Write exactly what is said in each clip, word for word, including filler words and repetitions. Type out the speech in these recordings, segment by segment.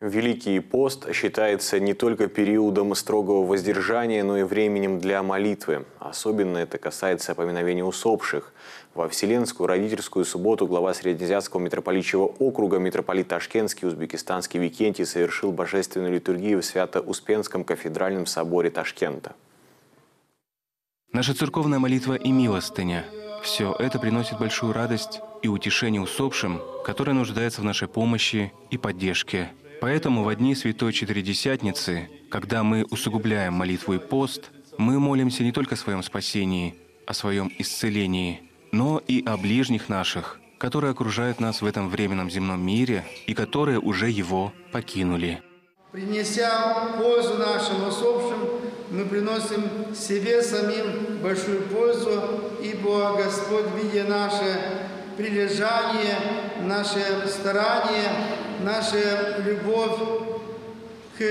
Великий пост считается не только периодом строгого воздержания, но и временем для молитвы. Особенно это касается поминовения усопших. Во Вселенскую родительскую субботу глава Среднеазиатского митрополичьего округа митрополит Ташкентский узбекистанский Викентий совершил божественную литургию в Свято-Успенском кафедральном соборе Ташкента. Наша церковная молитва и милостыня – все это приносит большую радость и утешение усопшим, которые нуждаются в нашей помощи и поддержке. Поэтому во дни Святой Четыредесятницы, когда мы усугубляем молитву и пост, мы молимся не только о своем спасении, о своем исцелении, но и о ближних наших, которые окружают нас в этом временном земном мире и которые уже его покинули. Принеся пользу нашим усопшим, мы приносим себе самим большую пользу, ибо Господь, видя наше прилежание, наше старание, нашу любовь к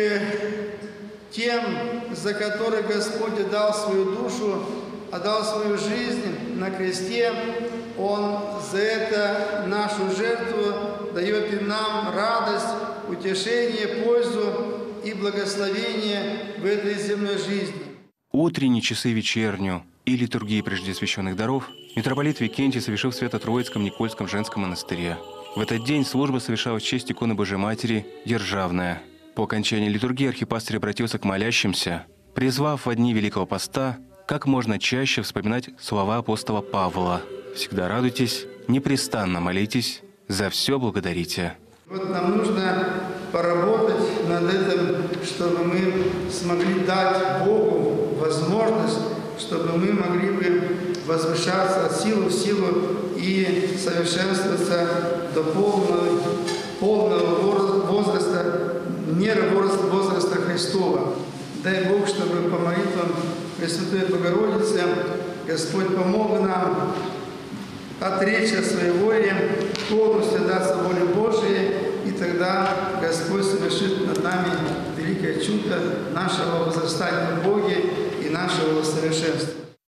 тем, за которых Господь отдал свою душу, отдал свою жизнь на кресте, Он за это нашу жертву дает и нам радость, утешение, пользу и благословение в этой земной жизни. Утренние часы вечерню и литургии прежде священных даров митрополит Викентий совершил в Свято-Троицком Никольском женском монастыре. В этот день служба совершалась в честь иконы Божией Матери Державная. По окончании литургии архипастырь обратился к молящимся, призвав во дни Великого Поста как можно чаще вспоминать слова апостола Павла. «Всегда радуйтесь, непрестанно молитесь, за все благодарите». Вот нам нужно поработать над этим, чтобы мы смогли дать Богу возможность, чтобы мы могли бы возвышаться от силы в силу и совершенствоваться до полного, полного возраста, меры возраста Христова. Дай Бог, чтобы по молитвам Пресвятой Богородицы Господь помог нам отречься от своей воли, полностью отдаться воле Божией, и тогда Господь совершит над нами великое чудо нашего возрастания в Боге и нашего совершенства.